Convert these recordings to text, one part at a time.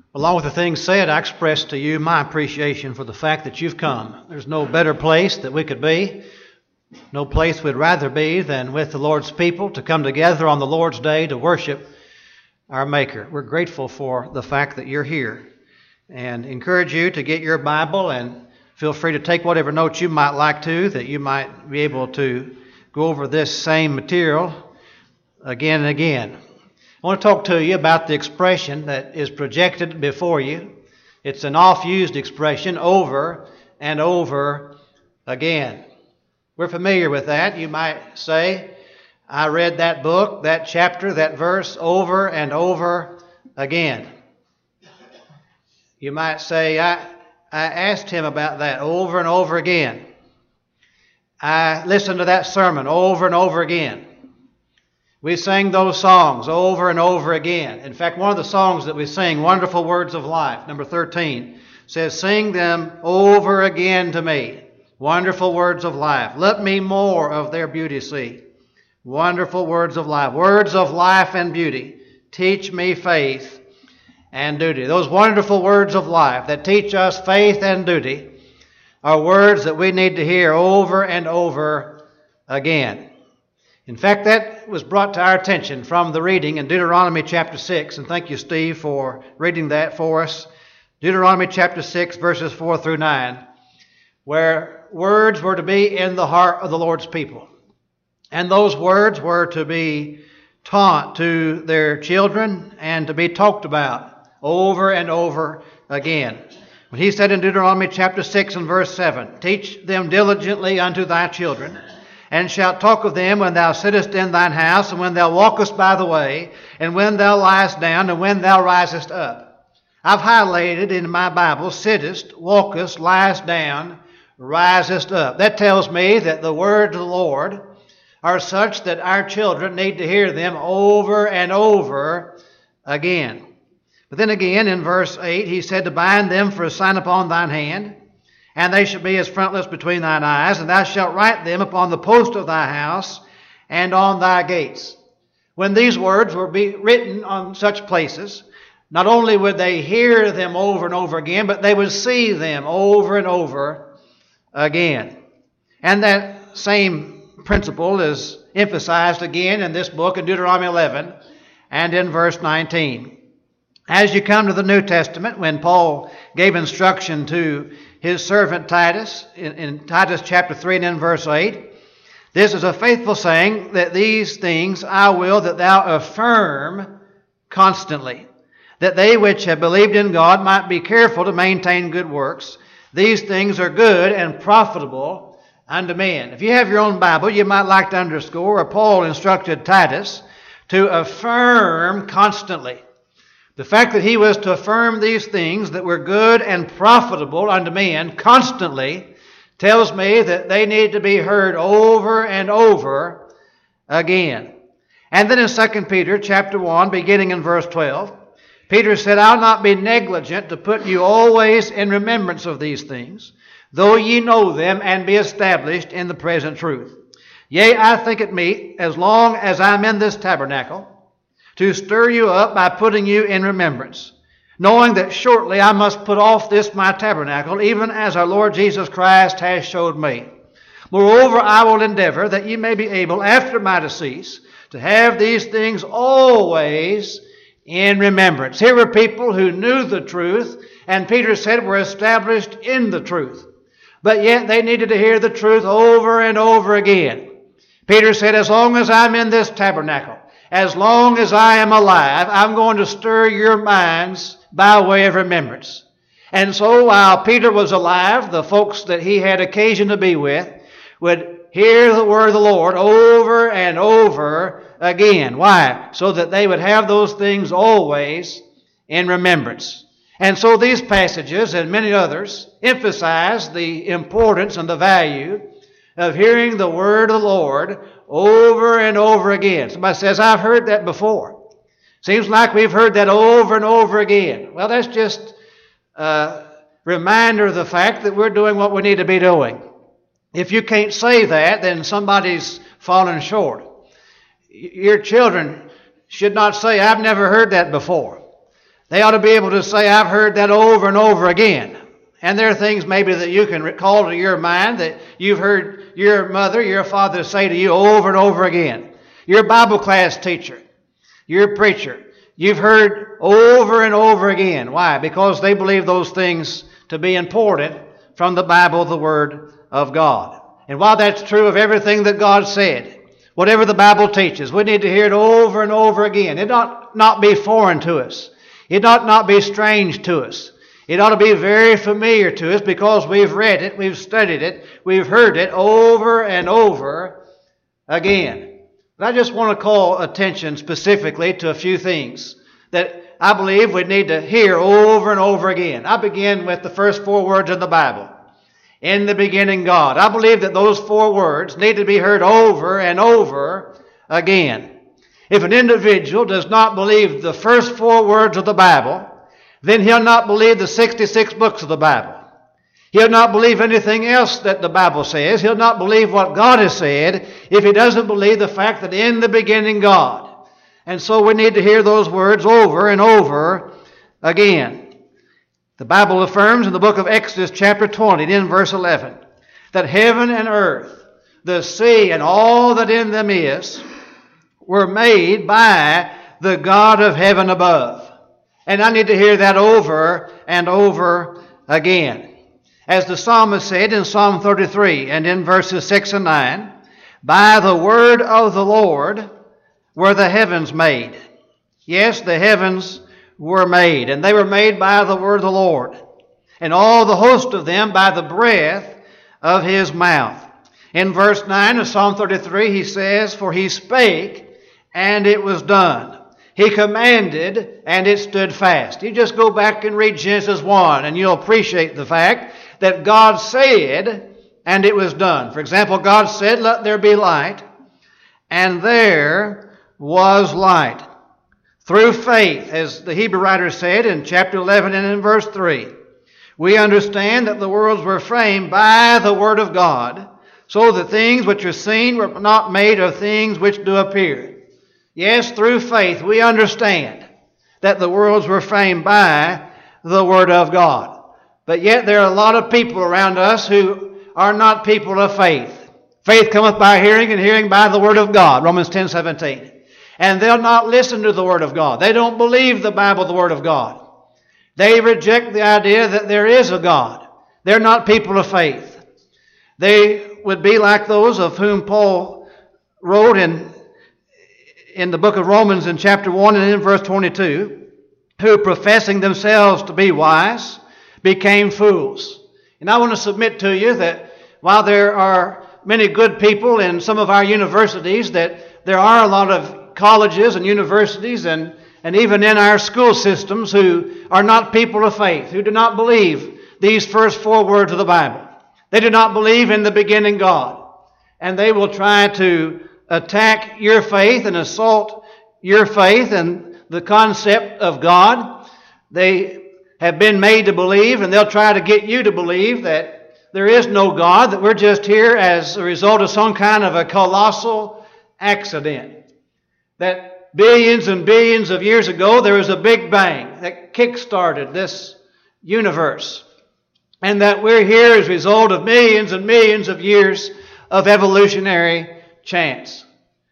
Along with the things said, I express to you my appreciation for the fact that you've come. There's no better place that we could be, no place we'd rather be than with the Lord's people to come together on the Lord's Day to worship our Maker. We're grateful for the fact that you're here and encourage you to get your Bible and feel free to take whatever notes you might like to, that you might be able to go over this same material again and again. I want to talk to you about the expression that is projected before you. It's an oft-used expression, over and over again. We're familiar with that. You might say, I read that book, that chapter, that verse over and over again. You might say, I asked him about that over and over again. I listened to that sermon over and over again. We sang those songs over and over again. In fact, one of the songs that we sing, Wonderful Words of Life, number 13, says, sing them over again to me. Wonderful words of life. Let me more of their beauty see. Wonderful words of life and beauty. Teach me faith and duty. Those wonderful words of life that teach us faith and duty are words that we need to hear over and over again. In fact, that was brought to our attention from the reading in Deuteronomy chapter 6, and thank you, Steve, for reading that for us. Deuteronomy chapter 6, verses 4 through 9, where words were to be in the heart of the Lord's people. And those words were to be taught to their children and to be talked about over and over again. When he said in Deuteronomy chapter 6 and verse 7, teach them diligently unto thy children, and shalt talk of them when thou sittest in thine house, and when thou walkest by the way, and when thou liest down, and when thou risest up. I've highlighted in my Bible, sittest, walkest, liest down, risest up. That tells me that the words of the Lord are such that our children need to hear them over and over again. But then again, in verse 8, he said to bind them for a sign upon thine hand, and they shall be as frontlets between thine eyes, and thou shalt write them upon the post of thy house and on thy gates. When these words were be written on such places, not only would they hear them over and over again, but they would see them over and over again. And that same principle is emphasized again in this book in Deuteronomy 11 and in verse 19. As you come to the New Testament, when Paul gave instruction to his servant Titus, in Titus chapter 3 and in verse 8, this is a faithful saying, that these things I will that thou affirm constantly, that they which have believed in God might be careful to maintain good works. These things are good and profitable unto men. If you have your own Bible, you might like to underscore where Paul instructed Titus to affirm constantly. The fact that he was to affirm these things that were good and profitable unto men constantly tells me that they need to be heard over and over again. And then in 2 Peter chapter 1, beginning in verse 12, Peter said, I'll not be negligent to put you always in remembrance of these things, though ye know them and be established in the present truth. Yea, I think it meet, as long as I'm in this tabernacle, to stir you up by putting you in remembrance, knowing that shortly I must put off this my tabernacle, even as our Lord Jesus Christ has showed me. Moreover, I will endeavor that ye may be able, after my decease, to have these things always in remembrance. Here were people who knew the truth, and Peter said were established in the truth. But yet they needed to hear the truth over and over again. Peter said, as long as I'm in this tabernacle, as long as I am alive, I'm going to stir your minds by way of remembrance. And so while Peter was alive, the folks that he had occasion to be with would hear the word of the Lord over and over again. Why? So that they would have those things always in remembrance. And so these passages and many others emphasize the importance and the value of hearing the word of the Lord over and over again. Somebody says, I've heard that before. Seems like we've heard that over and over again. Well, that's just a reminder of the fact that we're doing what we need to be doing. If you can't say that, then somebody's fallen short. Your children should not say, I've never heard that before. They ought to be able to say, I've heard that over and over again. And there are things maybe that you can recall to your mind that you've heard your mother, your father say to you over and over again. Your Bible class teacher, your preacher, you've heard over and over again. Why? Because they believe those things to be important from the Bible, the Word of God. And while that's true of everything that God said, whatever the Bible teaches, we need to hear it over and over again. It ought not be foreign to us. It ought not be strange to us. It ought to be very familiar to us because we've read it, we've studied it, we've heard it over and over again. But I just want to call attention specifically to a few things that I believe we need to hear over and over again. I begin with the first 4 words in the Bible. In the beginning, God. I believe that those 4 words need to be heard over and over again. If an individual does not believe the first 4 words of the Bible, then he'll not believe the 66 books of the Bible. He'll not believe anything else that the Bible says. He'll not believe what God has said if he doesn't believe the fact that in the beginning God. And so we need to hear those words over and over again. The Bible affirms in the book of Exodus chapter 20 and in verse 11 that heaven and earth, the sea and all that in them is, were made by the God of heaven above. And I need to hear that over and over again. As the psalmist said in Psalm 33 and in verses 6 and 9, by the word of the Lord were the heavens made. Yes, the heavens were made, and they were made by the word of the Lord, and all the host of them by the breath of his mouth. In verse 9 of Psalm 33, he says, for he spake, and it was done. He commanded, and it stood fast. You just go back and read Genesis 1, and you'll appreciate the fact that God said, and it was done. For example, God said, let there be light, and there was light. Through faith, as the Hebrew writer said in chapter 11 and in verse 3, we understand that the worlds were framed by the word of God, so that things which are seen were not made of things which do appear. Yes, through faith we understand that the worlds were framed by the Word of God. But yet there are a lot of people around us who are not people of faith. Faith cometh by hearing, and hearing by the Word of God, Romans 10:17. And they'll not listen to the Word of God. They don't believe the Bible, the Word of God. They reject the idea that there is a God. They're not people of faith. They would be like those of whom Paul wrote in the book of Romans in chapter 1 and in verse 22, who professing themselves to be wise, became fools. And I want to submit to you that while there are many good people in some of our universities, that there are a lot of colleges and universities and even in our school systems who are not people of faith, who do not believe these first 4 words of the Bible. They do not believe in the beginning God. And they will try to attack your faith and assault your faith and the concept of God. They have been made to believe, and they'll try to get you to believe that there is no God, that we're just here as a result of some kind of a colossal accident. That billions and billions of years ago there was a big bang that kick-started this universe. And that we're here as a result of millions and millions of years of evolutionary chance.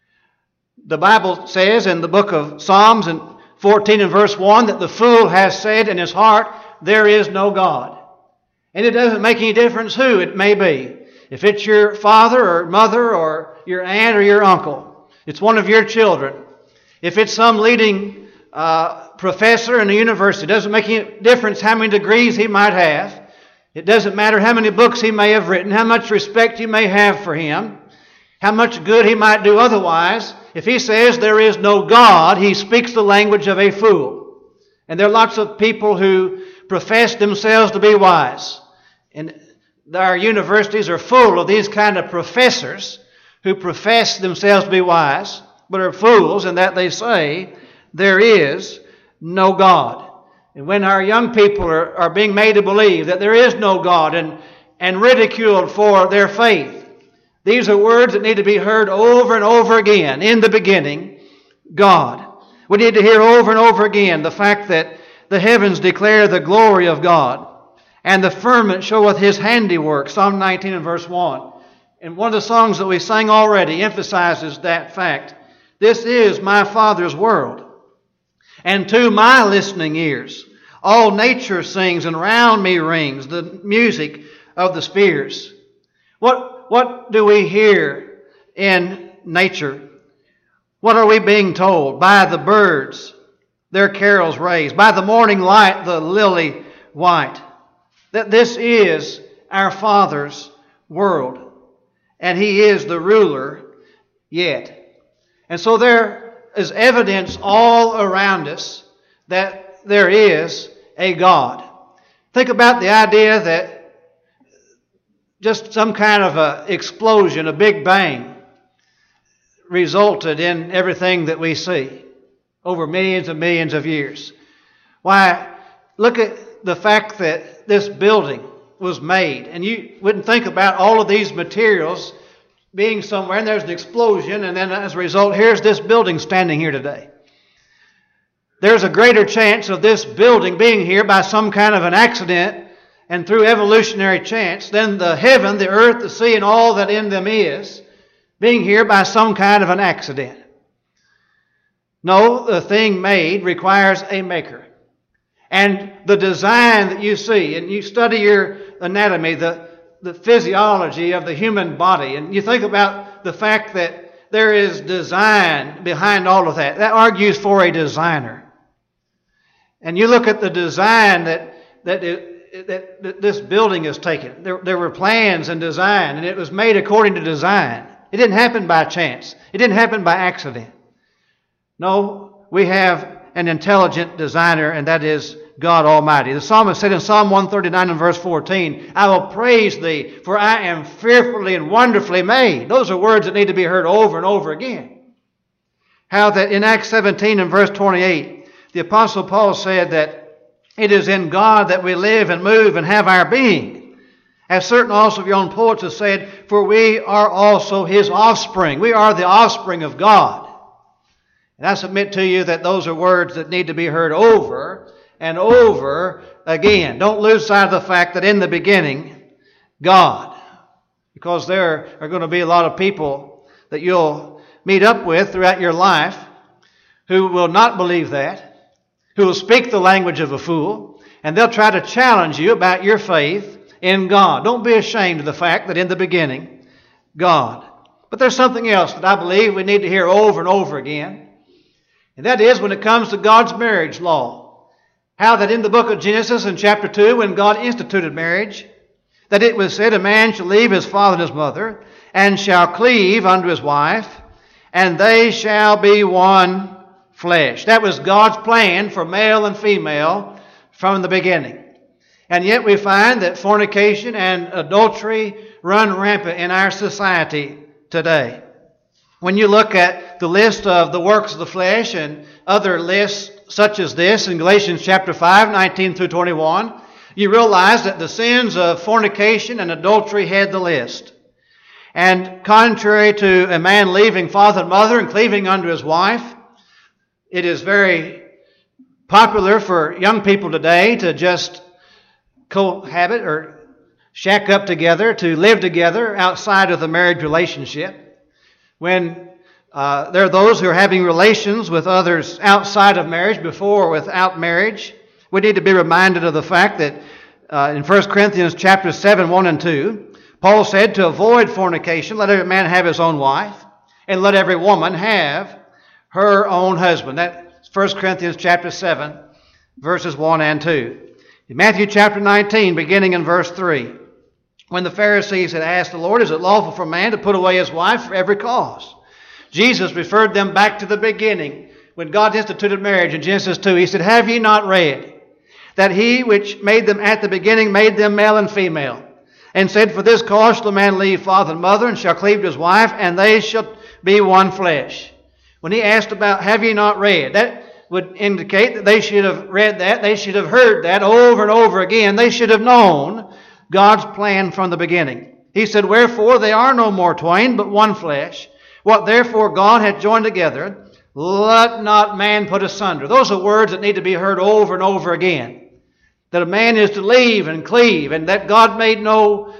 The Bible says in the book of Psalms in 14 and verse 1 that the fool has said in his heart, there is no God. And it doesn't make any difference who it may be. If it's your father or mother or your aunt or your uncle, it's one of your children. If it's some leading professor in a university, it doesn't make any difference how many degrees he might have. It doesn't matter how many books he may have written, how much respect you may have for him, how much good he might do otherwise. If he says there is no God, he speaks the language of a fool. And there are lots of people who profess themselves to be wise. And our universities are full of these kind of professors who profess themselves to be wise, but are fools in that they say there is no God. And when our young people are being made to believe that there is no God and ridiculed for their faith, these are words that need to be heard over and over again. In the beginning, God. We need to hear over and over again the fact that the heavens declare the glory of God, and the firmament showeth His handiwork. Psalm 19 and verse 1. And one of the songs that we sang already emphasizes that fact. This is my Father's world, and to my listening ears all nature sings, and round me rings the music of the spheres. What do we hear in nature? What are we being told? By the birds, their carols raised, by the morning light, the lily white, that this is our Father's world, and He is the ruler yet. And so there is evidence all around us that there is a God. Think about the idea that just some kind of an explosion, a big bang, resulted in everything that we see over millions and millions of years. Why, look at the fact that this building was made, and you wouldn't think about all of these materials being somewhere, and there's an explosion, and then as a result, here's this building standing here today. There's a greater chance of this building being here by some kind of an accident and through evolutionary chance than the heaven, the earth, the sea, and all that in them is being here by some kind of an accident. No, the thing made requires a maker. And the design that you see, and you study your anatomy, the physiology of the human body, and you think about the fact that there is design behind all of that. That argues for a designer. And you look at the design that this building is taken. There were plans and design, and it was made according to design. It didn't happen by chance. It didn't happen by accident. No, we have an intelligent designer, and that is God Almighty. The psalmist said in Psalm 139 and verse 14, I will praise Thee, for I am fearfully and wonderfully made. Those are words that need to be heard over and over again. How that in Acts 17 and verse 28, the Apostle Paul said that it is in God that we live and move and have our being. As certain also of your own poets have said, for we are also His offspring. We are the offspring of God. And I submit to you that those are words that need to be heard over and over again. Don't lose sight of the fact that in the beginning, God. Because there are going to be a lot of people that you'll meet up with throughout your life who will not believe that, who will speak the language of a fool, and they'll try to challenge you about your faith in God. Don't be ashamed of the fact that in the beginning, God. But there's something else that I believe we need to hear over and over again. And that is when it comes to God's marriage law. How that in the book of Genesis in chapter 2, when God instituted marriage, that it was said, a man shall leave his father and his mother, and shall cleave unto his wife, and they shall be one flesh. That was God's plan for male and female from the beginning. And yet we find that fornication and adultery run rampant in our society today. When you look at the list of the works of the flesh and other lists such as this in Galatians chapter 5, 19 through 21, you realize that the sins of fornication and adultery head the list. And contrary to a man leaving father and mother and cleaving unto his wife, it is very popular for young people today to just cohabit or shack up together, to live together outside of the marriage relationship. When there are those who are having relations with others outside of marriage, before or without marriage, we need to be reminded of the fact that in 1 Corinthians chapter 7, 1 and 2, Paul said, to avoid fornication, let every man have his own wife, and let every woman have her own husband. That's 1 Corinthians chapter 7, verses 1 and 2. In Matthew chapter 19, beginning in verse 3, when the Pharisees had asked the Lord, is it lawful for a man to put away his wife for every cause? Jesus referred them back to the beginning. When God instituted marriage in Genesis 2, He said, have ye not read that He which made them at the beginning made them male and female, and said, for this cause shall a man leave father and mother, and shall cleave to his wife, and they shall be one flesh. When He asked about, have ye not read, that would indicate that they should have read that. They should have heard that over and over again. They should have known God's plan from the beginning. He said, wherefore they are no more twain, but one flesh. What therefore God hath joined together, let not man put asunder. Those are words that need to be heard over and over again. That a man is to leave and cleave, and that God made no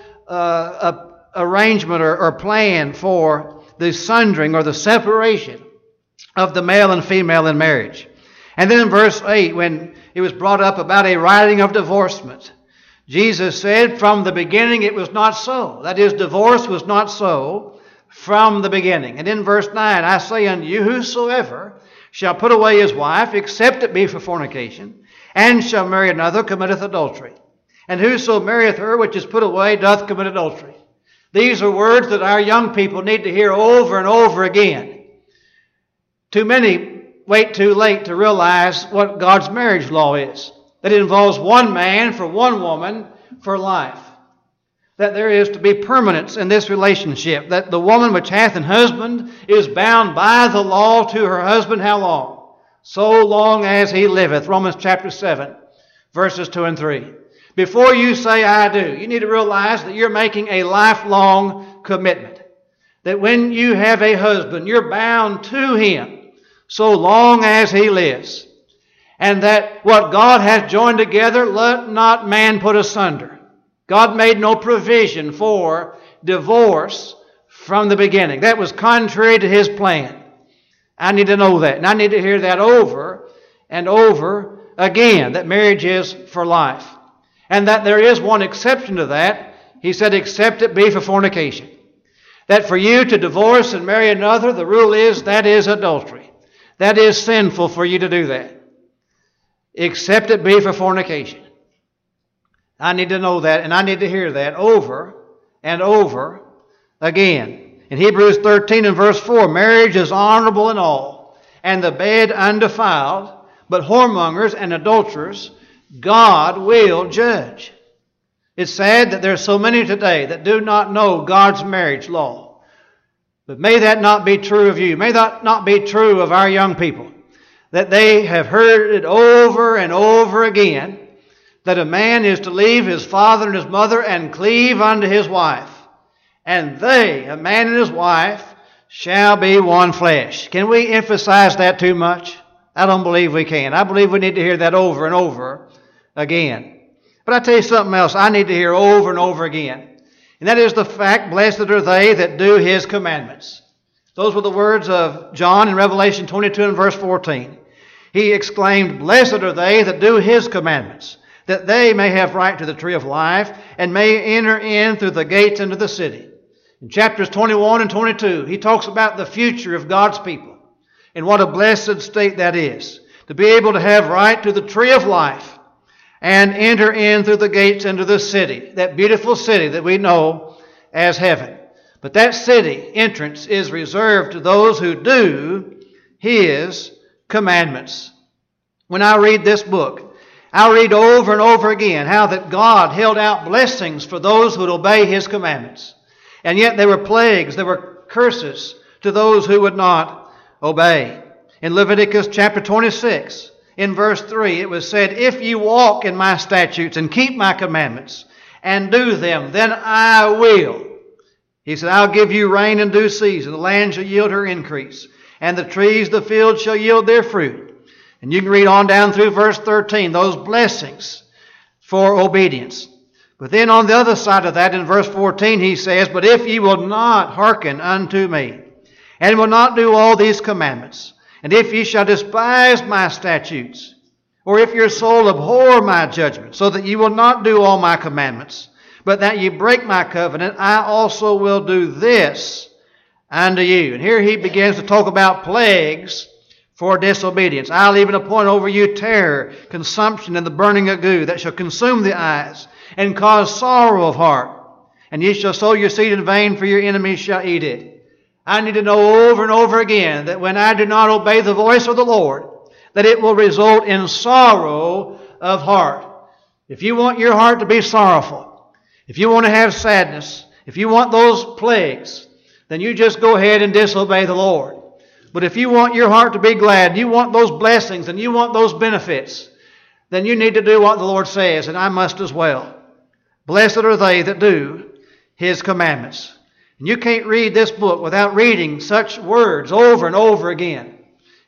arrangement or plan for the sundering or the separation of the male and female in marriage. And then in verse 8, when it was brought up about a writing of divorcement, Jesus said from the beginning it was not so. That is, divorce was not so from the beginning. And in verse 9, I say unto you, whosoever shall put away his wife, except it be for fornication, and shall marry another, committeth adultery. And whoso marrieth her which is put away doth commit adultery. These are words that our young people need to hear over and over again. Too many wait too late to realize what God's marriage law is. That it involves one man for one woman for life. That there is to be permanence in this relationship. That the woman which hath an husband is bound by the law to her husband how long? So long as he liveth. Romans chapter 7, verses 2 and 3. Before you say I do, you need to realize that you're making a lifelong commitment. That when you have a husband, you're bound to him so long as he lives. And that what God hath joined together, let not man put asunder. God made no provision for divorce from the beginning. That was contrary to his plan. I need to know that. And I need to hear that over and over again, that marriage is for life. And that there is one exception to that. He said, except it be for fornication. That for you to divorce and marry another, the rule is that is adultery. That is sinful for you to do that. Except it be for fornication. I need to know that, and I need to hear that over and over again. In Hebrews 13 and verse 4, marriage is honorable in all, and the bed undefiled, but whoremongers and adulterers God will judge. It's sad that there are so many today that do not know God's marriage law. But may that not be true of you. May that not be true of our young people. That they have heard it over and over again, that a man is to leave his father and his mother and cleave unto his wife. And they, a man and his wife, shall be one flesh. Can we emphasize that too much? I don't believe we can. I believe we need to hear that over and over again. But I tell you something else I need to hear over and over again. And that is the fact, blessed are they that do his commandments. Those were the words of John in Revelation 22 and verse 14. He exclaimed, blessed are they that do his commandments, that they may have right to the tree of life, and may enter in through the gates into the city. In chapters 21 and 22, he talks about the future of God's people, and what a blessed state that is, to be able to have right to the tree of life, and enter in through the gates into the city, that beautiful city that we know as heaven. But that city entrance is reserved to those who do his commandments. When I read this book, I read over and over again how that God held out blessings for those who would obey his commandments. And yet there were plagues, there were curses to those who would not obey. In Leviticus chapter 26, in verse 3, it was said, if you walk in my statutes and keep my commandments and do them, then I will. He said, I'll give you rain in due season. The land shall yield her increase, and the trees of the field shall yield their fruit. And you can read on down through verse 13, those blessings for obedience. But then on the other side of that, in verse 14, he says, but if ye will not hearken unto me, and will not do all these commandments, and if ye shall despise my statutes, or if your soul abhor my judgments, so that ye will not do all my commandments, but that ye break my covenant, I also will do this unto you. And here he begins to talk about plagues for disobedience. I'll even appoint over you terror, consumption, and the burning of goo, that shall consume the eyes, and cause sorrow of heart. And ye shall sow your seed in vain, for your enemies shall eat it. I need to know over and over again that when I do not obey the voice of the Lord, that it will result in sorrow of heart. If you want your heart to be sorrowful, if you want to have sadness, if you want those plagues, then you just go ahead and disobey the Lord. But if you want your heart to be glad, you want those blessings and you want those benefits, then you need to do what the Lord says, and I must as well. Blessed are they that do his commandments. And you can't read this book without reading such words over and over again.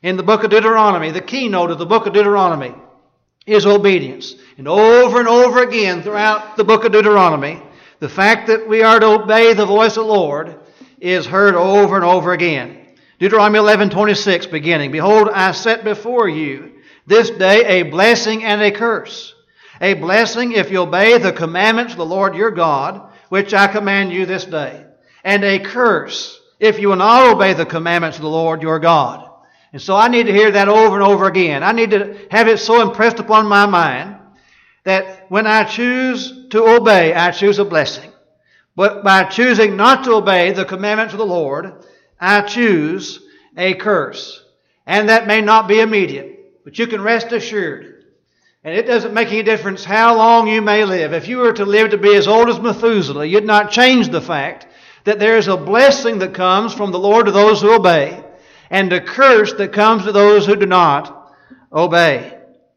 in the book of Deuteronomy, the keynote of the book of Deuteronomy is obedience. And over again throughout the book of Deuteronomy, the fact that we are to obey the voice of the Lord is heard over and over again. Deuteronomy 11:26 beginning, Behold, I set before you this day a blessing and a curse. A blessing if you obey the commandments of the Lord your God, which I command you this day. And a curse if you will not obey the commandments of the Lord your God. And so I need to hear that over and over again. I need to have it so impressed upon my mind that when I choose to obey, I choose a blessing. But by choosing not to obey the commandments of the Lord, I choose a curse. And that may not be immediate, but you can rest assured. And it doesn't make any difference how long you may live. If you were to live to be as old as Methuselah, you'd not change the fact that there is a blessing that comes from the Lord to those who obey, and a curse that comes to those who do not obey.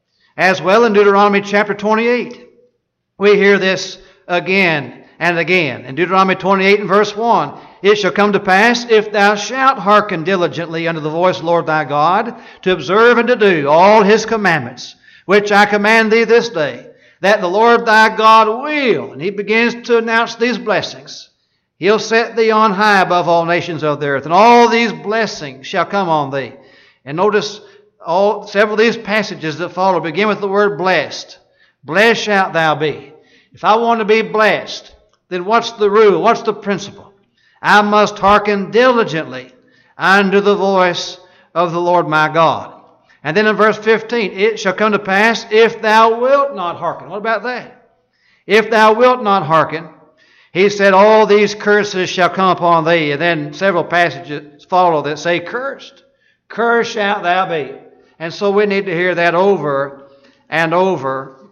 As well in Deuteronomy chapter 28, we hear this again and again. In Deuteronomy 28 and verse 1, It shall come to pass, if thou shalt hearken diligently unto the voice of the Lord thy God, to observe and to do all His commandments, which I command thee this day, that the Lord thy God will, and he begins to announce these blessings, He'll set thee on high above all nations of the earth, and all these blessings shall come on thee. And notice several of these passages that follow begin with the word blessed. Blessed shalt thou be. If I want to be blessed, then what's the rule? What's the principle? I must hearken diligently unto the voice of the Lord my God. And then in verse 15, it shall come to pass if thou wilt not hearken. What about that? If thou wilt not hearken, he said, all these curses shall come upon thee. And then several passages follow that say, cursed. Cursed shalt thou be. And so we need to hear that over and over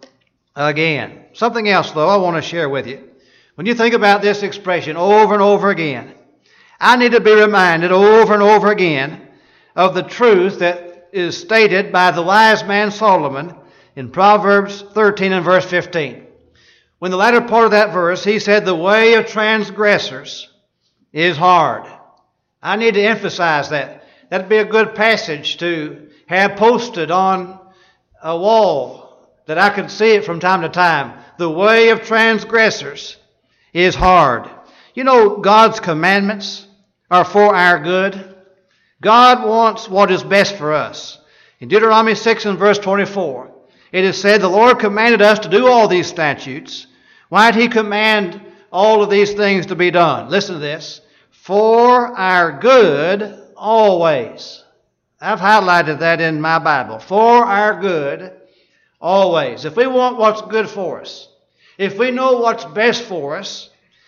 again. Something else, though, I want to share with you. When you think about this expression over and over again, I need to be reminded over and over again of the truth that is stated by the wise man Solomon in Proverbs 13 and verse 15. When the latter part of that verse, he said, the way of transgressors is hard. I need to emphasize that. That'd be a good passage to have posted on a wall that I could see it from time to time. The way of transgressors is hard. You know, God's commandments are for our good. God wants what is best for us. In Deuteronomy 6 and verse 24, it is said, the Lord commanded us to do all these statutes. Why did He command all of these things to be done? Listen to this. For our good always. I've highlighted that in my Bible. For our good always. If we want what's good for us, if we know what's best for us,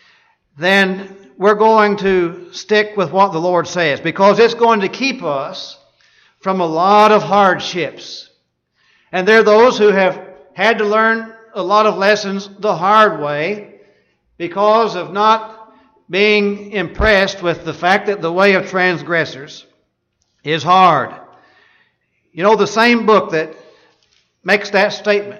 then we're going to stick with what the Lord says, because it's going to keep us from a lot of hardships. And there are those who have had to learn a lot of lessons the hard way because of not being impressed with the fact that the way of transgressors is hard. You know, the same book that makes that statement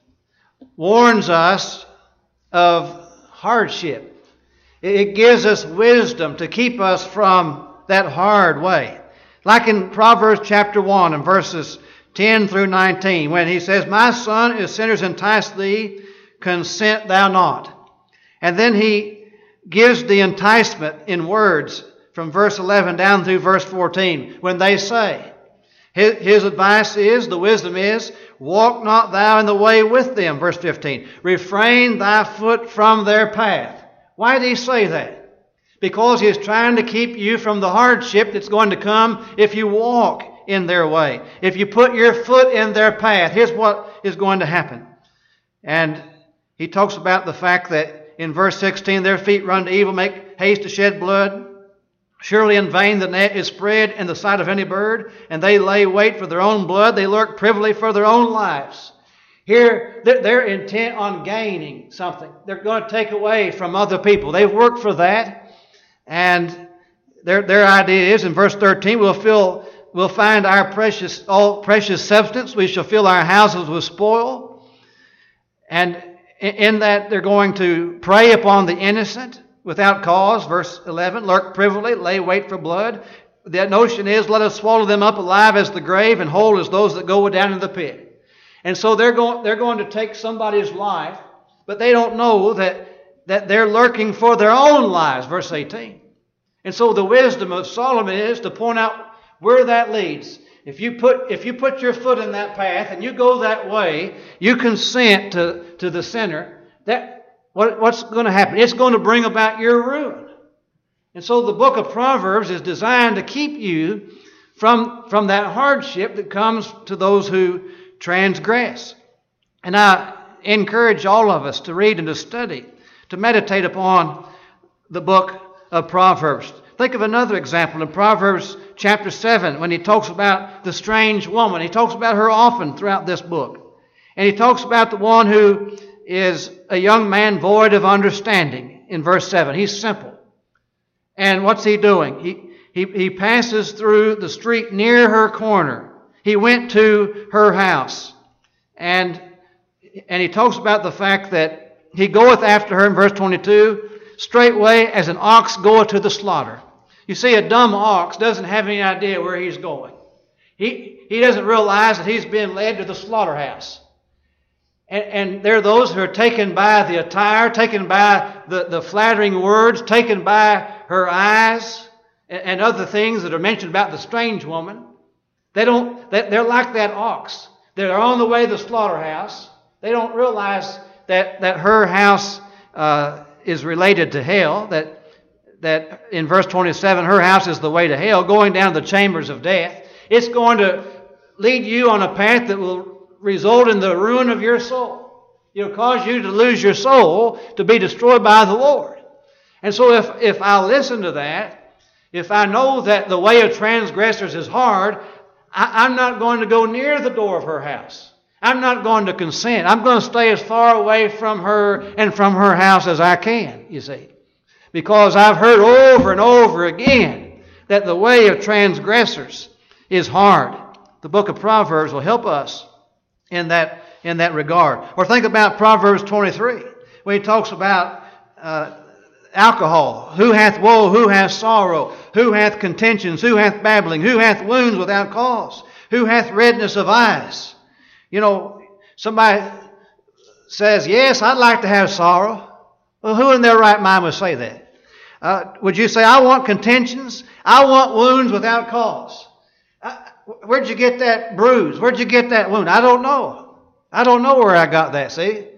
warns us of hardship. It gives us wisdom to keep us from that hard way. Like in Proverbs chapter 1 and verses 10 through 19, when he says, my son, if sinners entice thee, consent thou not. And then he gives the enticement in words from verse 11 down through verse 14, when they say, his advice is, the wisdom is, walk not thou in the way with them, verse 15. Refrain thy foot from their path. Why did he say that? Because he's trying to keep you from the hardship that's going to come if you walk in their way. If you put your foot in their path, here's what is going to happen. And he talks about the fact that in verse 16, their feet run to evil, make haste to shed blood. Surely in vain the net is spread in the sight of any bird, and they lay wait for their own blood. They lurk privily for their own lives. Here, they're intent on gaining something. They're going to take away from other people. They've worked for that. And their idea is, in verse 13, we'll find our precious substance. We shall fill our houses with spoil. And in that, they're going to prey upon the innocent without cause. Verse 11, lurk privily, lay wait for blood. that notion is, let us swallow them up alive as the grave and whole as those that go down in the pit. And so they're going to take somebody's life, but they don't know that they're lurking for their own lives, verse 18. And so the wisdom of Solomon is to point out where that leads. If you put your foot in that path and you go that way, you consent to the sinner, what's going to happen? It's going to bring about your ruin. And so the book of Proverbs is designed to keep you from that hardship that comes to those who transgress. And I encourage all of us to read and to study, to meditate upon the book of Proverbs. Think of another example in Proverbs chapter 7 when he talks about the strange woman. He talks about her often throughout this book. And he talks about the one who is a young man void of understanding in verse 7. He's simple. And what's he doing? He passes through the street near her corner. He went to her house. And he talks about the fact that he goeth after her in verse 22, straightway as an ox goeth to the slaughter. You see, a dumb ox doesn't have any idea where he's going. He doesn't realize that he's being led to the slaughterhouse. And there are those who are taken by the attire, taken by the flattering words, taken by her eyes and other things that are mentioned about the strange woman. They're like that ox. They're on the way to the slaughterhouse. They don't realize that her house is related to hell, that in verse 27, her house is the way to hell, going down to the chambers of death. It's going to lead you on a path that will result in the ruin of your soul. It'll cause you to lose your soul, to be destroyed by the Lord. And so if I listen to that, if I know that the way of transgressors is hard, I'm not going to go near the door of her house. I'm not going to consent. I'm going to stay as far away from her and from her house as I can, you see. Because I've heard over and over again that the way of transgressors is hard. The book of Proverbs will help us in that regard. Or think about Proverbs 23, when he talks about alcohol. Who hath woe? Who hath sorrow? Who hath contentions? Who hath babbling? Who hath wounds without cause? Who hath redness of eyes? You know, somebody says, yes, I'd like to have sorrow. Well, who in their right mind would say that? Would you say, I want contentions? I want wounds without cause. Where'd you get that bruise? Where'd you get that wound? I don't know. I don't know where I got that, see?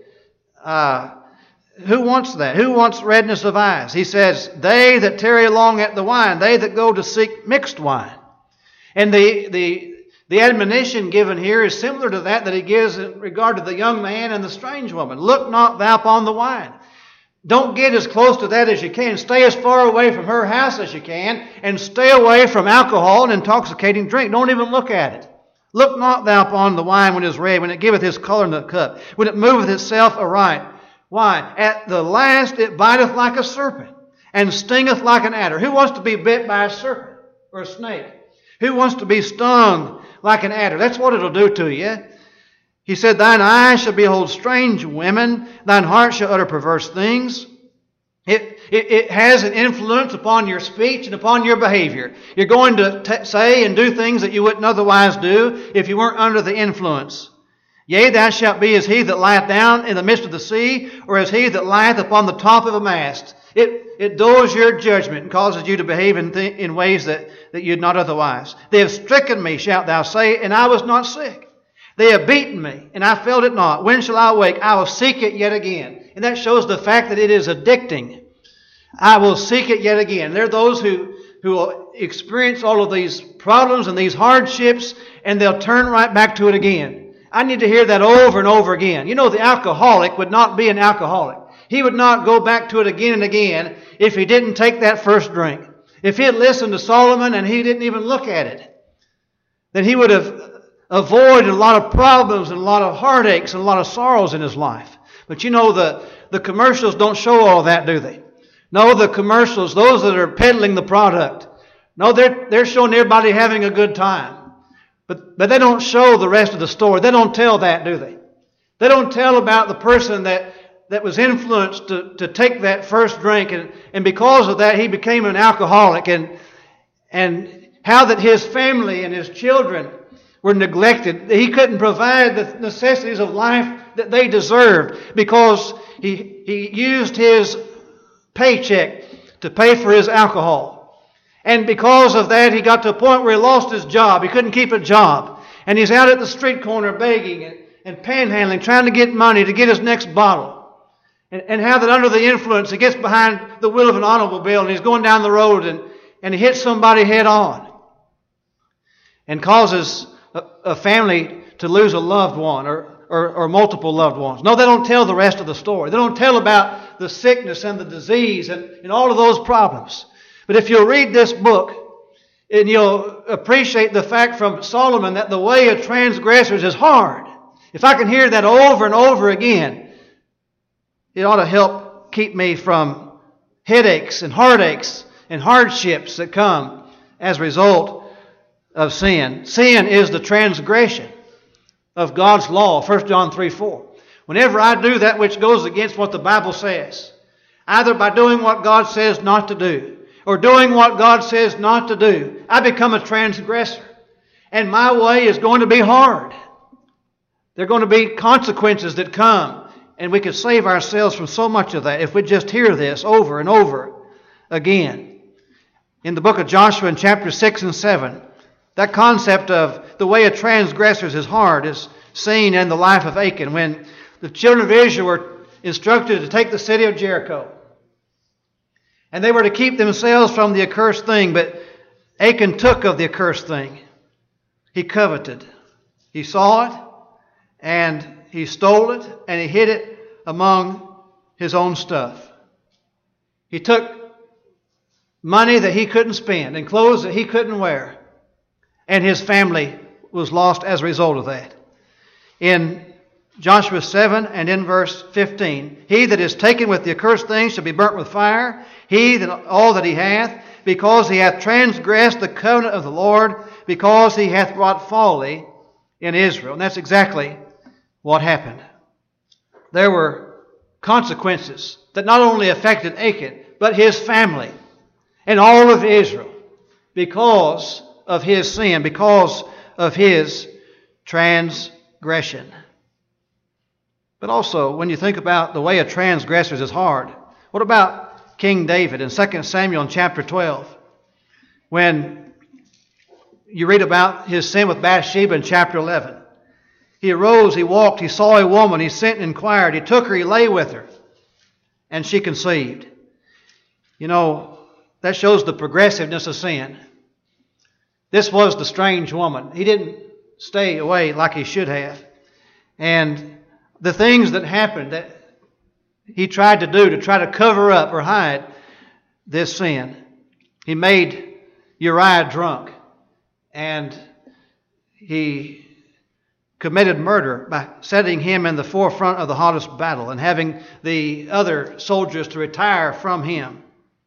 Who wants that? Who wants redness of eyes? He says, they that tarry long at the wine, they that go to seek mixed wine. And the admonition given here is similar to that he gives in regard to the young man and the strange woman. Look not thou upon the wine. Don't get as close to that as you can. Stay as far away from her house as you can, and stay away from alcohol and intoxicating drink. Don't even look at it. Look not thou upon the wine when it is red, when it giveth his color in the cup, when it moveth itself aright. Why? At the last it biteth like a serpent, and stingeth like an adder. Who wants to be bit by a serpent or a snake? Who wants to be stung like an adder? That's what it'll do to you. He said, thine eyes shall behold strange women, thine heart shall utter perverse things. It has an influence upon your speech and upon your behavior. You're going to say and do things that you wouldn't otherwise do if you weren't under the influence. Yea, thou shalt be as he that lieth down in the midst of the sea, or as he that lieth upon the top of a mast. It dulls your judgment and causes you to behave in ways that you'd not otherwise. They have stricken me, shalt thou say, and I was not sick. They have beaten me, and I felt it not. When shall I awake? I will seek it yet again. And that shows the fact that it is addicting. I will seek it yet again. There are those who will experience all of these problems and these hardships, and they'll turn right back to it again. I need to hear that over and over again. You know, the alcoholic would not be an alcoholic. He would not go back to it again and again if he didn't take that first drink. If he had listened to Solomon and he didn't even look at it, then he would have avoided a lot of problems and a lot of heartaches and a lot of sorrows in his life. But you know, the commercials don't show all that, do they? No, the commercials, those that are peddling the product, no, they're showing everybody having a good time. But they don't show the rest of the story. They don't tell that, do they? They don't tell about the person that was influenced to take that first drink, and because of that he became an alcoholic and how that his family and his children were neglected. He couldn't provide the necessities of life that they deserved because he used his paycheck to pay for his alcohol. And because of that, he got to a point where he lost his job. He couldn't keep a job. And he's out at the street corner begging and panhandling, trying to get money to get his next bottle. And how that under the influence, he gets behind the wheel of an automobile and he's going down the road and he hits somebody head on and causes a family to lose a loved one or multiple loved ones. No, they don't tell the rest of the story. They don't tell about the sickness and the disease and all of those problems. But if you'll read this book, and you'll appreciate the fact from Solomon that the way of transgressors is hard. If I can hear that over and over again, it ought to help keep me from headaches and heartaches and hardships that come as a result of sin. Sin is the transgression of God's law, 1 John 3:4. Whenever I do that which goes against what the Bible says, either by doing what God says not to do or doing what God says not to do, I become a transgressor. And my way is going to be hard. There are going to be consequences that come. And we could save ourselves from so much of that if we just hear this over and over again. In the book of Joshua in chapter 6 and 7, that concept of the way of transgressors is hard is seen in the life of Achan when the children of Israel were instructed to take the city of Jericho. And they were to keep themselves from the accursed thing, but Achan took of the accursed thing. He coveted. He saw it, and he stole it, and he hid it among his own stuff. He took money that he couldn't spend and clothes that he couldn't wear, and his family was lost as a result of that. In Joshua 7 and in verse 15, he that is taken with the accursed thing shall be burnt with fire, he that all that he hath, because he hath transgressed the covenant of the Lord, because he hath wrought folly in Israel. And that's exactly what happened. There were consequences that not only affected Achan, but his family and all of Israel because of his sin, because of his transgression. But also, when you think about the way of transgressors is hard, what about King David in 2 Samuel in chapter 12? When you read about his sin with Bathsheba in chapter 11. He arose, he walked, he saw a woman, he sent and inquired, he took her, he lay with her, and she conceived. You know, that shows the progressiveness of sin. This was the strange woman. He didn't stay away like he should have. And the things that happened that he tried to do to try to cover up or hide this sin. He made Uriah drunk, and he committed murder by setting him in the forefront of the hottest battle and having the other soldiers to retire from him.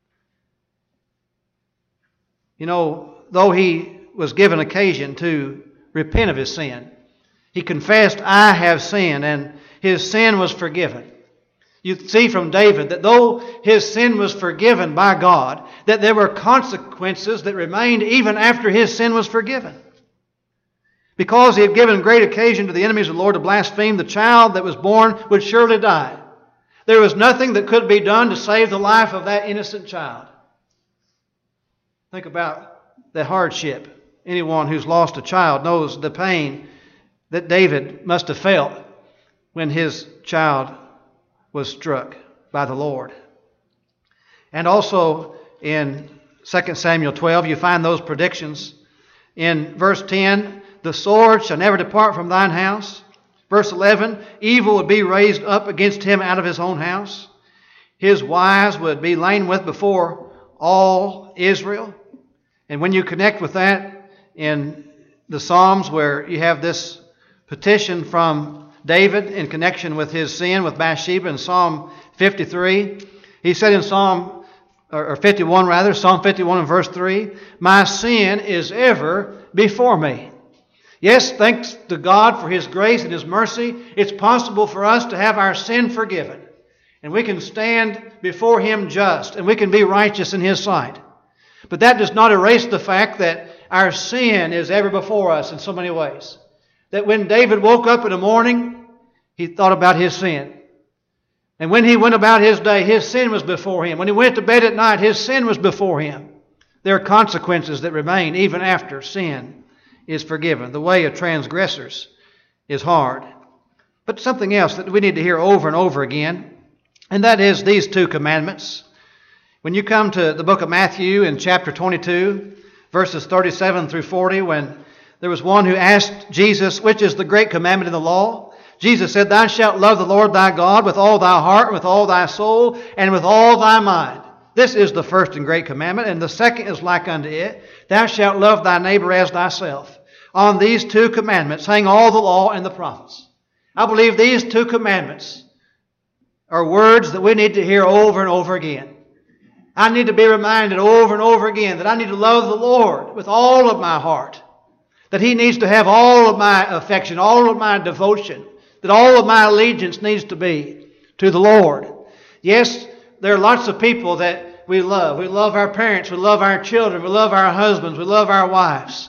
You know, though he was given occasion to repent of his sin, he confessed, "I have sinned," and his sin was forgiven. You see from David that though his sin was forgiven by God, that there were consequences that remained even after his sin was forgiven. Because he had given great occasion to the enemies of the Lord to blaspheme, the child that was born would surely die. There was nothing that could be done to save the life of that innocent child. Think about the hardship. Anyone who's lost a child knows the pain that David must have felt when his child was struck by the Lord. And also in 2 Samuel 12, you find those predictions. In verse 10, the sword shall never depart from thine house. Verse 11, evil would be raised up against him out of his own house. His wives would be lain with before all Israel. And when you connect with that in the Psalms where you have this petition from David in connection with his sin with Bathsheba in Psalm 53, he said in Psalm 51 and verse 3, my sin is ever before me. Yes, thanks to God for His grace and His mercy, it's possible for us to have our sin forgiven. And we can stand before Him just, and we can be righteous in His sight. But that does not erase the fact that our sin is ever before us in so many ways. That when David woke up in the morning, he thought about his sin. And when he went about his day, his sin was before him. When he went to bed at night, his sin was before him. There are consequences that remain even after sin is forgiven. The way of transgressors is hard. But something else that we need to hear over and over again, and that is these two commandments. When you come to the book of Matthew in chapter 22, verses 37 through 40, when there was one who asked Jesus, which is the great commandment in the law? Jesus said, Thou shalt love the Lord thy God with all thy heart, and with all thy soul, and with all thy mind. This is the first and great commandment, and the second is like unto it. Thou shalt love thy neighbor as thyself. On these two commandments hang all the law and the prophets. I believe these two commandments are words that we need to hear over and over again. I need to be reminded over and over again that I need to love the Lord with all of my heart. That He needs to have all of my affection, all of my devotion. That all of my allegiance needs to be to the Lord. Yes, there are lots of people that we love. We love our parents. We love our children. We love our husbands. We love our wives.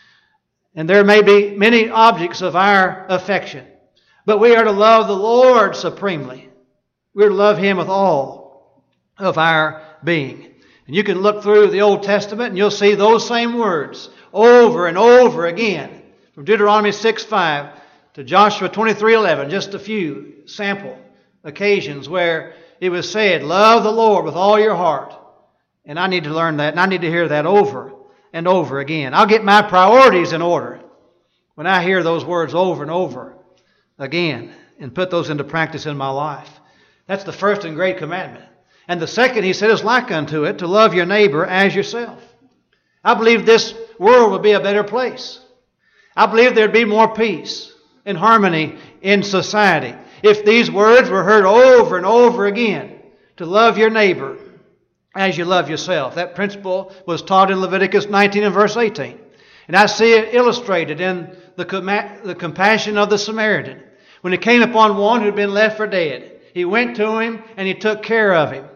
And there may be many objects of our affection. But we are to love the Lord supremely. We are to love Him with all of our being. And you can look through the Old Testament and you'll see those same words over and over again. From Deuteronomy 6:5 to Joshua 23:11, just a few sample occasions where it was said, love the Lord with all your heart. And I need to learn that, and I need to hear that over and over again. I'll get my priorities in order when I hear those words over and over again and put those into practice in my life. That's the first and great commandment. And the second, He said, is like unto it, to love your neighbor as yourself. I believe this world would be a better place. I believe there'd be more peace and harmony in society if these words were heard over and over again, to love your neighbor as you love yourself. That principle was taught in Leviticus 19 and verse 18. And I see it illustrated in the compassion of the Samaritan. When it came upon one who had been left for dead, he went to him and he took care of him.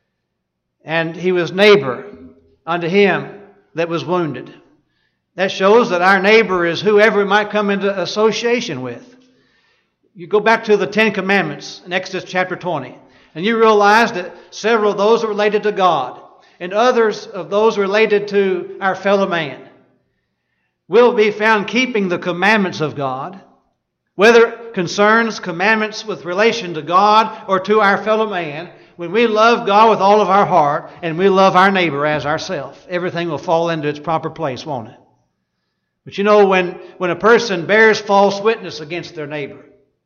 And he was neighbor unto him that was wounded. That shows that our neighbor is whoever we might come into association with. You go back to the Ten Commandments in Exodus chapter 20, and you realize that several of those are related to God, and others of those related to our fellow man. We'll be found keeping the commandments of God, whether it concerns commandments with relation to God or to our fellow man. When we love God with all of our heart and we love our neighbor as ourselves, everything will fall into its proper place, won't it? But you know, when a person bears false witness against their neighbor,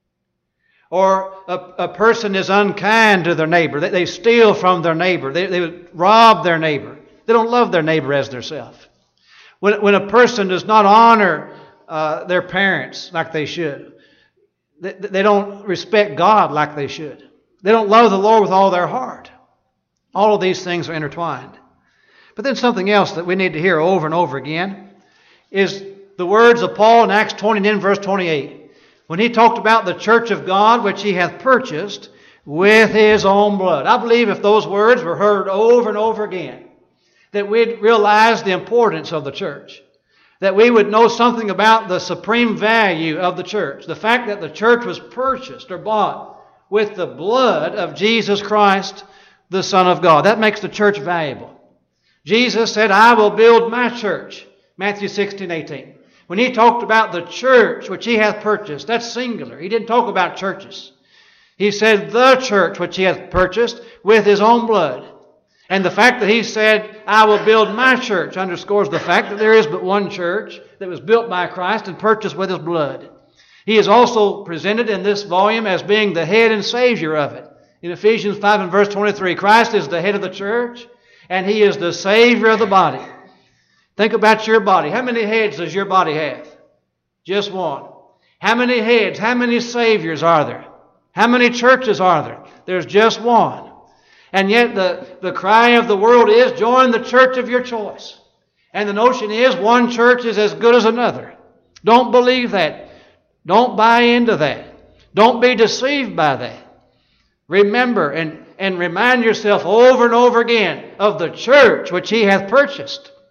or a person is unkind to their neighbor, they steal from their neighbor, they rob their neighbor, they don't love their neighbor as theirself. When a person does not honor their parents like they should, they don't respect God like they should. They don't love the Lord with all their heart. All of these things are intertwined. But then something else that we need to hear over and over again is the words of Paul in Acts 20 and verse 28. When he talked about the church of God, which He hath purchased with His own blood. I believe if those words were heard over and over again, that we'd realize the importance of the church. That we would know something about the supreme value of the church. The fact that the church was purchased or bought with the blood of Jesus Christ, the Son of God. That makes the church valuable. Jesus said, I will build my church. Matthew 16:18. When He talked about the church which He hath purchased, that's singular. He didn't talk about churches. He said the church which He hath purchased with His own blood. And the fact that He said, I will build my church, underscores the fact that there is but one church that was built by Christ and purchased with His blood. He is also presented in this volume as being the head and Savior of it. In Ephesians 5 and verse 23, Christ is the head of the church and He is the Savior of the body. Think about your body. How many heads does your body have? Just one. How many heads, how many Saviors are there? How many churches are there? There's just one. And yet the cry of the world is, join the church of your choice. And the notion is, one church is as good as another. Don't believe that. Don't buy into that. Don't be deceived by that. Remember and remind yourself over and over again of the church which He hath purchased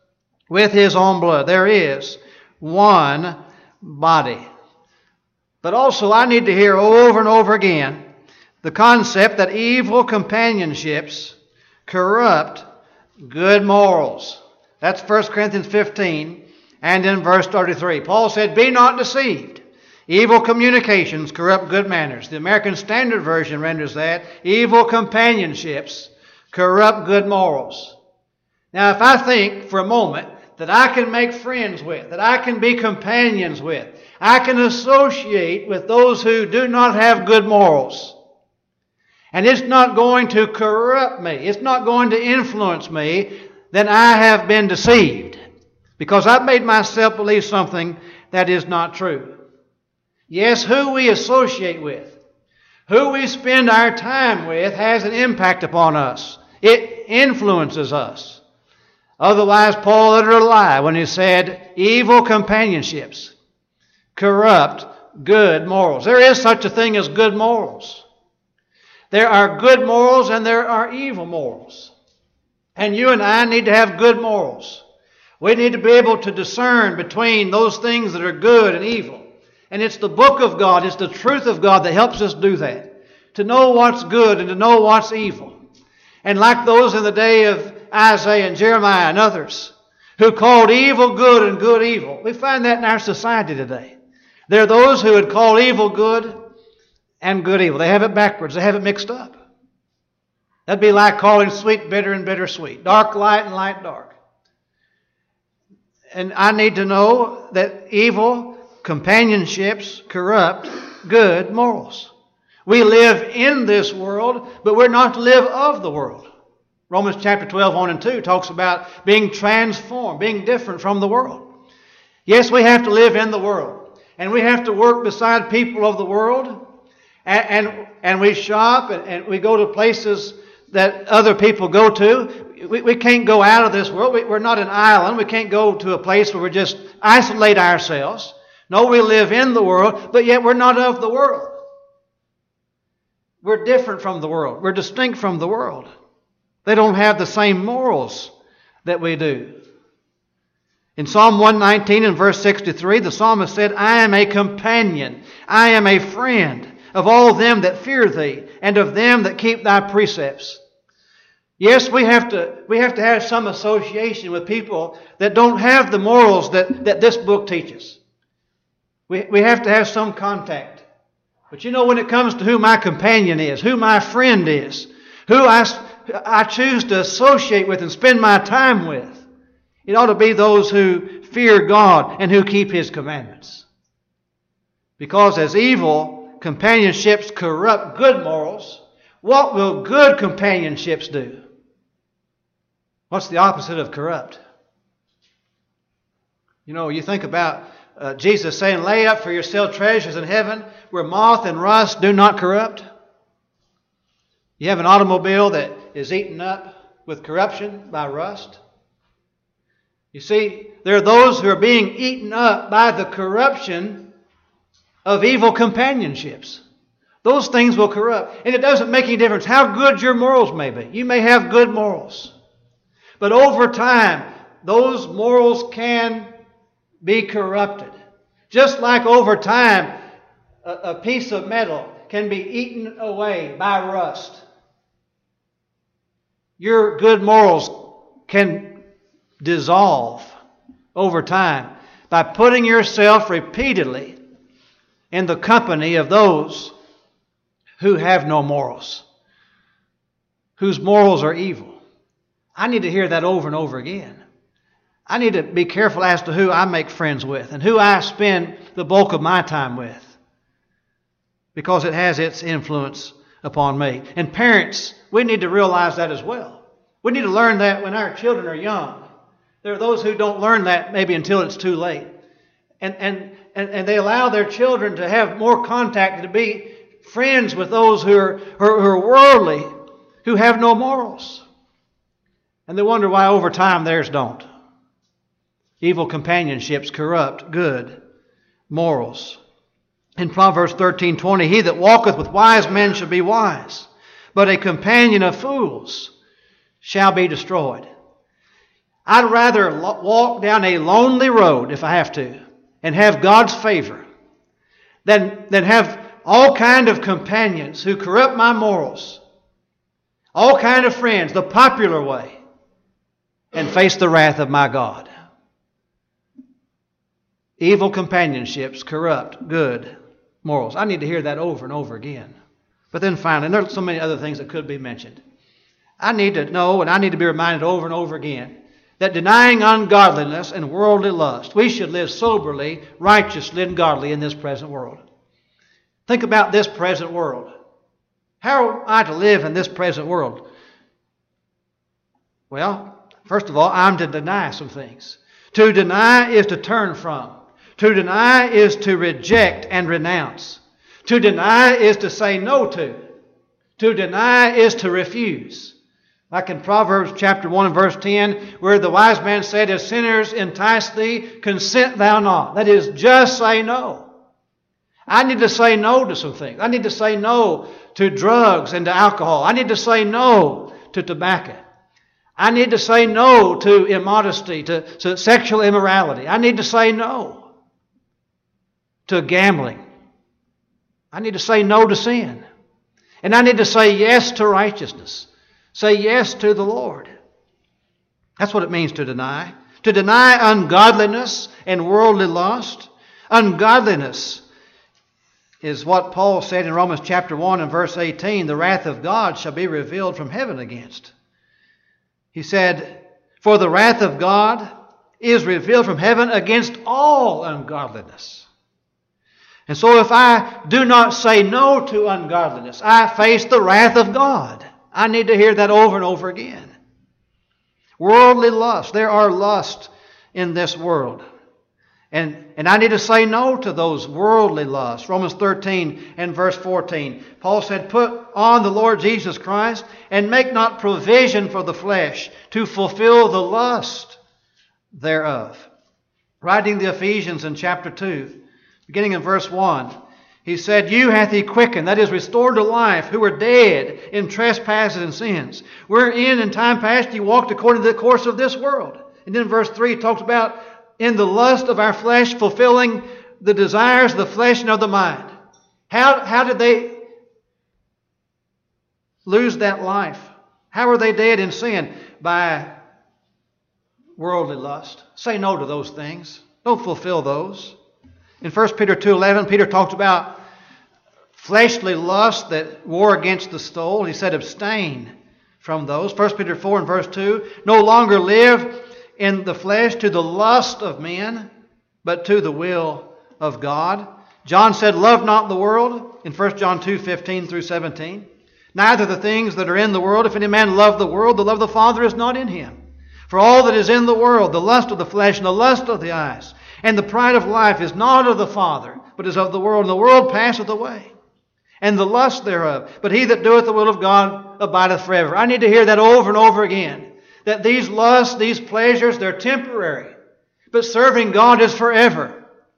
with His own blood. There is one body. But also I need to hear over and over again the concept that evil companionships corrupt good morals. That's 1 Corinthians 15 and in verse 33. Paul said, "Be not deceived. Evil communications corrupt good manners." The American Standard Version renders that, "Evil companionships corrupt good morals." Now, if I think for a moment that I can make friends with, that I can be companions with, I can associate with those who do not have good morals, and it's not going to corrupt me, it's not going to influence me, then I have been deceived, because I've made myself believe something that is not true. Yes, who we associate with, who we spend our time with has an impact upon us. It influences us. Otherwise, Paul uttered a lie when he said, evil companionships corrupt good morals. There is such a thing as good morals. There are good morals and there are evil morals. And you and I need to have good morals. We need to be able to discern between those things that are good and evil. And it's the book of God, it's the truth of God that helps us do that. To know what's good and to know what's evil. And like those in the day of Isaiah and Jeremiah and others who called evil good and good evil, we find that in our society today. There are those who would call evil good and good evil. They have it backwards. They have it mixed up. That'd be like calling sweet bitter and bitter sweet, dark light and light dark. And I need to know that evil companionships corrupt good morals. We live in this world, but we're not to live of the world. Romans chapter 12, 1 and 2 talks about being transformed, being different from the world. Yes, we have to live in the world. And we have to work beside people of the world. And we shop and we go to places that other people go to. We can't go out of this world. We're not an island. We can't go to a place where we just isolate ourselves. No, we live in the world, but yet we're not of the world. We're different from the world. We're distinct from the world. They don't have the same morals that we do. In Psalm 119 and verse 63, the psalmist said, I am a companion, I am a friend of all them that fear thee, and of them that keep thy precepts. Yes, we have to have some association with people that don't have the morals that this book teaches. We have to have some contact. But you know, when it comes to who my companion is, who my friend is, who I choose to associate with and spend my time with, it ought to be those who fear God and who keep His commandments. Because as evil companionships corrupt good morals, what will good companionships do? What's the opposite of corrupt? You know, you think about Jesus saying, lay up for yourself treasures in heaven where moth and rust do not corrupt. You have an automobile that is eaten up with corruption by rust. You see, there are those who are being eaten up by the corruption of evil companionships. Those things will corrupt. And it doesn't make any difference how good your morals may be. You may have good morals. But over time, those morals can be corrupted. Just like over time, a piece of metal can be eaten away by rust. Your good morals can dissolve over time by putting yourself repeatedly in the company of those who have no morals, whose morals are evil. I need to hear that over and over again. I need to be careful as to who I make friends with and who I spend the bulk of my time with, because it has its influence upon me. And parents, we need to realize that as well. We need to learn that when our children are young. There are those who don't learn that maybe until it's too late. And they allow their children to have more contact, to be friends with those who are worldly, who have no morals. And they wonder why over time theirs don't. Evil companionships corrupt good morals. In Proverbs 13:20, he that walketh with wise men shall be wise, but a companion of fools shall be destroyed. I'd rather walk down a lonely road, if I have to, and have God's favor than have all kind of companions who corrupt my morals, all kind of friends, the popular way, and face the wrath of my God. Evil companionships corrupt good morals. I need to hear that over and over again. But then finally, and there are so many other things that could be mentioned. I need to know, and I need to be reminded over and over again, that denying ungodliness and worldly lust, we should live soberly, righteously, and godly in this present world. Think about this present world. How am I to live in this present world? Well, first of all, I'm to deny some things. To deny is to turn from. To deny is to reject and renounce. To deny is to say no to. To deny is to refuse. Like in Proverbs chapter 1 and verse 10, where the wise man said, "As sinners entice thee, consent thou not." That is, just say no. I need to say no to some things. I need to say no to drugs and to alcohol. I need to say no to tobacco. I need to say no to immodesty, to sexual immorality. I need to say no to gambling. I need to say no to sin. And I need to say yes to righteousness. Say yes to the Lord. That's what it means to deny. To deny ungodliness and worldly lust. Ungodliness is what Paul said in Romans chapter 1 and verse 18, "The wrath of God shall be revealed from heaven against." He said, "For the wrath of God is revealed from heaven against all ungodliness." And so if I do not say no to ungodliness, I face the wrath of God. I need to hear that over and over again. Worldly lust. There are lusts in this world. And I need to say no to those worldly lusts. Romans 13 and verse 14. Paul said, "Put on the Lord Jesus Christ and make not provision for the flesh to fulfill the lust thereof." Writing the Ephesians in chapter 2, beginning in verse 1, he said, "You hath he quickened," that is, restored to life, "who were dead in trespasses and sins, wherein in time past ye walked according to the course of this world." And then verse 3 talks about in the lust of our flesh, fulfilling the desires of the flesh and of the mind. How did they lose that life? How are they dead in sin? By worldly lust. Say no to those things. Don't fulfill those. In 1 Peter 2:11, Peter talked about fleshly lust that war against the soul. He said, abstain from those. 1 Peter 4 and verse 2, "No longer live in the flesh to the lust of men, but to the will of God." John said, "Love not the world," in 1 John 2:15 through 17. "Neither the things that are in the world. If any man love the world, the love of the Father is not in him. For all that is in the world, the lust of the flesh and the lust of the eyes, and the pride of life is not of the Father, but is of the world. And the world passeth away, and the lust thereof. But he that doeth the will of God abideth forever." I need to hear that over and over again. That these lusts, these pleasures, they're temporary. But serving God is forever.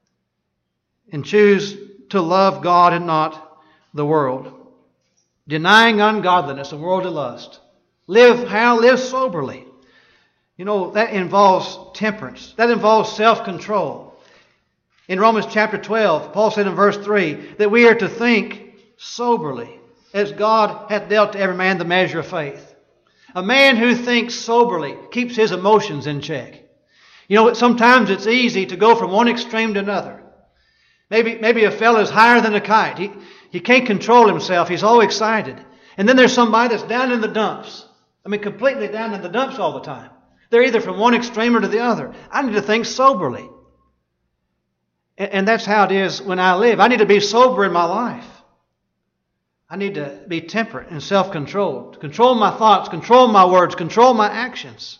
And choose to love God and not the world. Denying ungodliness and worldly lust. Live soberly. You know, that involves temperance. That involves self-control. In Romans chapter 12, Paul said in verse 3 that we are to think soberly, as God hath dealt to every man the measure of faith. A man who thinks soberly keeps his emotions in check. You know, sometimes it's easy to go from one extreme to another. Maybe a fellow is higher than a kite. He can't control himself. He's all excited. And then there's somebody that's down in the dumps. I mean, completely down in the dumps all the time. They're either from one extreme or to the other. I need to think soberly. And that's how it is when I live. I need to be sober in my life. I need to be temperate and self-controlled. Control my thoughts, control my words, control my actions.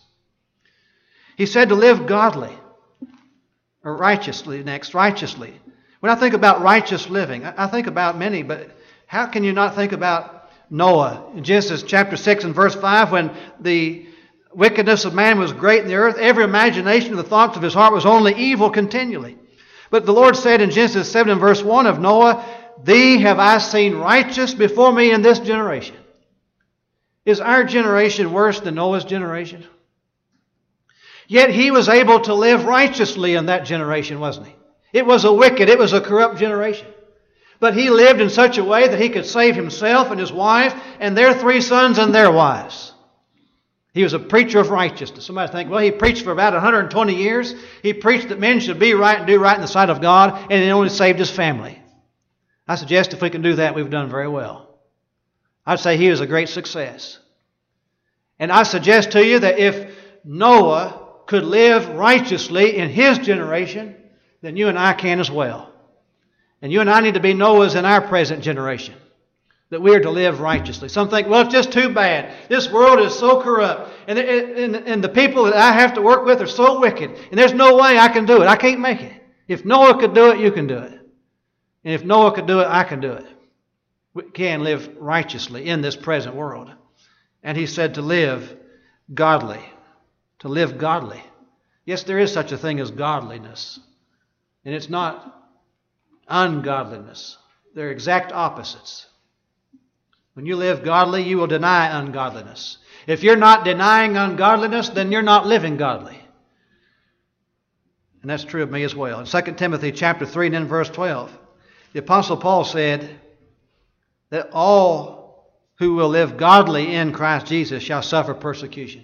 He said to live godly. Or righteously next, righteously. When I think about righteous living, I think about many, but how can you not think about Noah? In Genesis chapter 6 and verse 5, when the wickedness of man was great in the earth, every imagination of the thoughts of his heart was only evil continually. But the Lord said in Genesis 7 and verse 1 of Noah, "Thee have I seen righteous before me in this generation." Is our generation worse than Noah's generation? Yet he was able to live righteously in that generation, wasn't he? It was a wicked, it was a corrupt generation. But he lived in such a way that he could save himself and his wife and their 3 sons and their wives. He was a preacher of righteousness. Somebody think, well, he preached for about 120 years. He preached that men should be right and do right in the sight of God, and he only saved his family. I suggest if we can do that, we've done very well. I'd say he was a great success. And I suggest to you that if Noah could live righteously in his generation, then you and I can as well. And you and I need to be Noahs in our present generation, that we are to live righteously. Some think, well, it's just too bad. This world is so corrupt, and the people that I have to work with are so wicked, and there's no way I can do it. I can't make it. If Noah could do it, you can do it. And if Noah could do it, I can do it. We can live righteously in this present world. And he said to live godly. To live godly. Yes, there is such a thing as godliness. And it's not ungodliness. They're exact opposites. When you live godly, you will deny ungodliness. If you're not denying ungodliness, then you're not living godly. And that's true of me as well. In 2 Timothy chapter 3 and then verse 12, the Apostle Paul said that all who will live godly in Christ Jesus shall suffer persecution.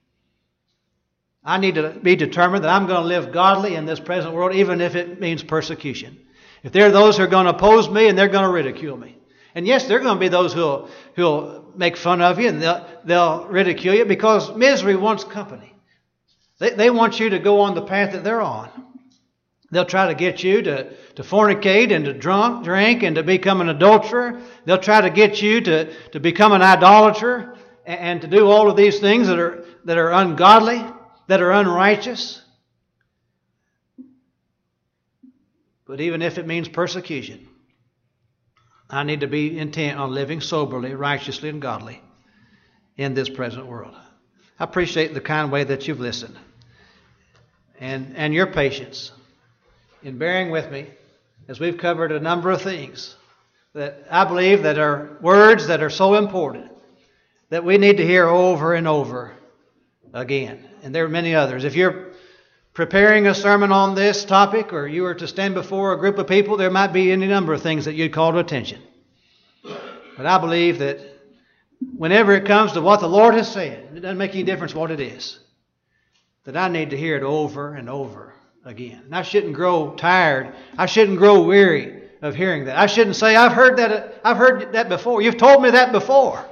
I need to be determined that I'm going to live godly in this present world, even if it means persecution. If there are those who are going to oppose me and they're going to ridicule me. And yes, there are going to be those who'll make fun of you and they'll ridicule you because misery wants company. They want you to go on the path that they're on. They'll try to get you to fornicate and to drink and to become an adulterer. They'll try to get you to become an idolater and to do all of these things that are ungodly, that are unrighteous. But even if it means persecution, I need to be intent on living soberly, righteously, and godly in this present world. I appreciate the kind way that you've listened and your patience in bearing with me as we've covered a number of things that I believe that are words that are so important that we need to hear over and over again. And there are many others. If you're preparing a sermon on this topic or you were to stand before a group of people, there might be any number of things that you'd call to attention. But I believe that whenever it comes to what the Lord has said, it doesn't make any difference what it is, that I need to hear it over and over again. And I shouldn't grow tired. I shouldn't grow weary of hearing that. I shouldn't say, I've heard that before. You've told me that before.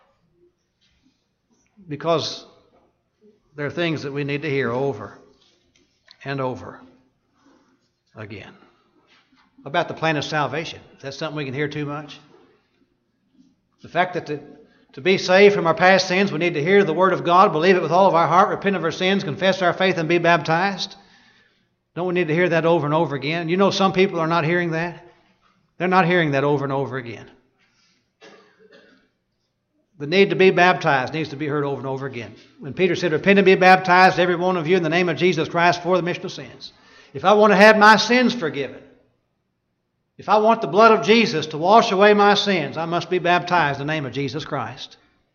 Because there are things that we need to hear over and over again. About the plan of salvation. Is that something we can hear too much? The fact that to be saved from our past sins, we need to hear the Word of God, believe it with all of our heart, repent of our sins, confess our faith, and be baptized. Don't we need to hear that over and over again? You know some people are not hearing that. They're not hearing that over and over again. The need to be baptized needs to be heard over and over again. When Peter said, repent and be baptized, every one of you, in the name of Jesus Christ for the remission of sins. If I want to have my sins forgiven, if I want the blood of Jesus to wash away my sins, I must be baptized in the name of Jesus Christ.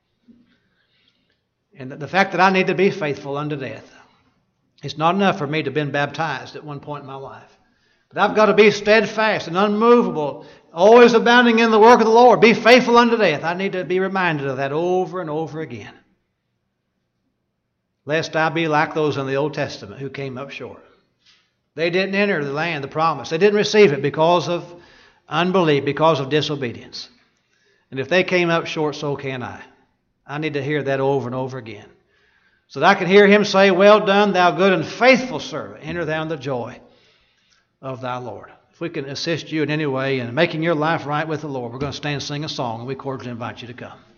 And the fact that I need to be faithful unto death. It's not enough for me to have been baptized at one point in my life. But I've got to be steadfast and unmovable, always abounding in the work of the Lord. Be faithful unto death. I need to be reminded of that over and over again. Lest I be like those in the Old Testament who came up short. They didn't enter the land, the promise. They didn't receive it because of unbelief, because of disobedience. And if they came up short, so can I. I need to hear that over and over again. So that I can hear Him say, well done, thou good and faithful servant. Enter thou in the joy of thy Lord. If we can assist you in any way in making your life right with the Lord, we're going to stand and sing a song, and we cordially invite you to come.